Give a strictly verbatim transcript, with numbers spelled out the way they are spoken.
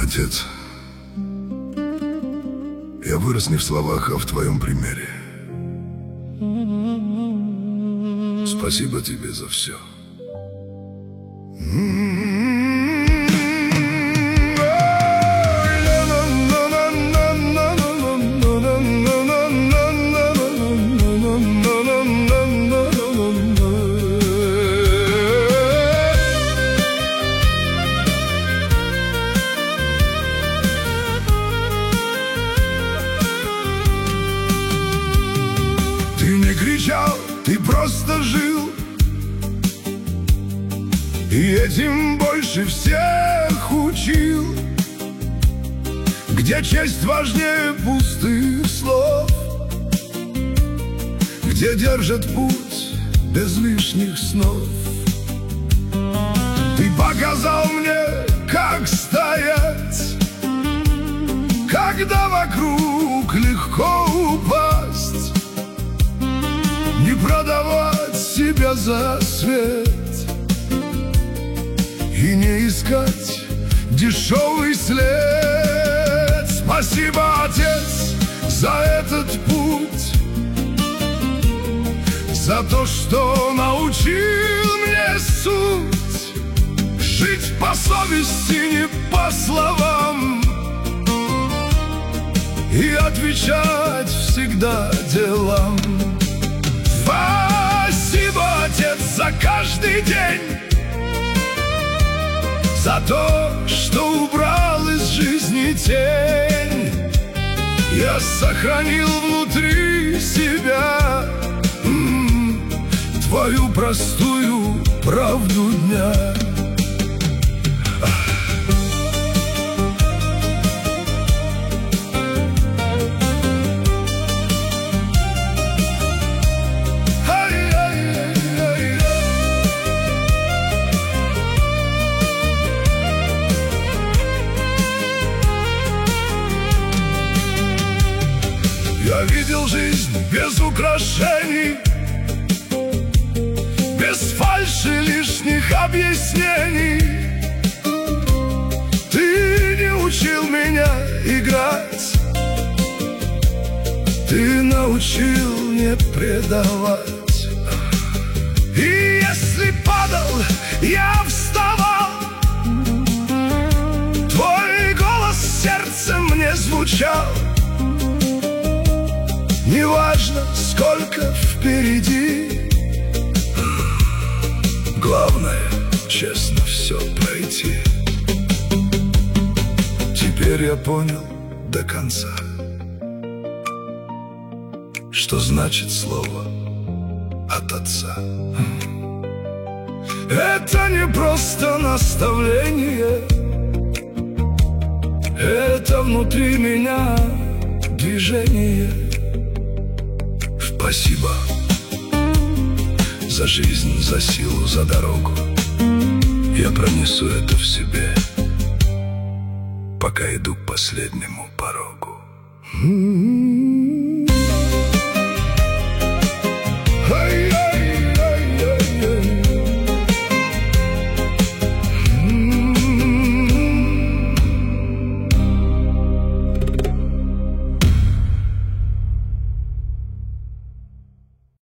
Отец, я вырос не в словах, а в твоем примере. Спасибо тебе за все. Ты не кричал, ты просто жил, и этим больше всех учил. Где честь важнее пустых слов, где держат путь без лишних снов. Ты показал мне, как стоять, когда вокруг легко упасть. Не продавать себя за свет и не искать дешевый след. Спасибо, Отец, за этот путь, за то, что научил мне суть. Жить по совести, не по словам, и отвечать всегда делам. Спасибо, Отец, за каждый день, за то, что убрал из жизни тень. Я сохранил внутри себя м-м, твою простую правду дня. Я видел жизнь без украшений, без фальши лишних объяснений. Ты не учил меня играть, ты научил не предавать. И если падал, я вставал, твой голос в сердце мне звучал. Неважно, сколько впереди, главное, честно все пройти. Теперь я понял до конца, что значит слово от Отца. Это не просто наставление, это внутри меня движение. Спасибо за жизнь, за силу, за дорогу. Я пронесу это в себе, пока иду к последнему порогу.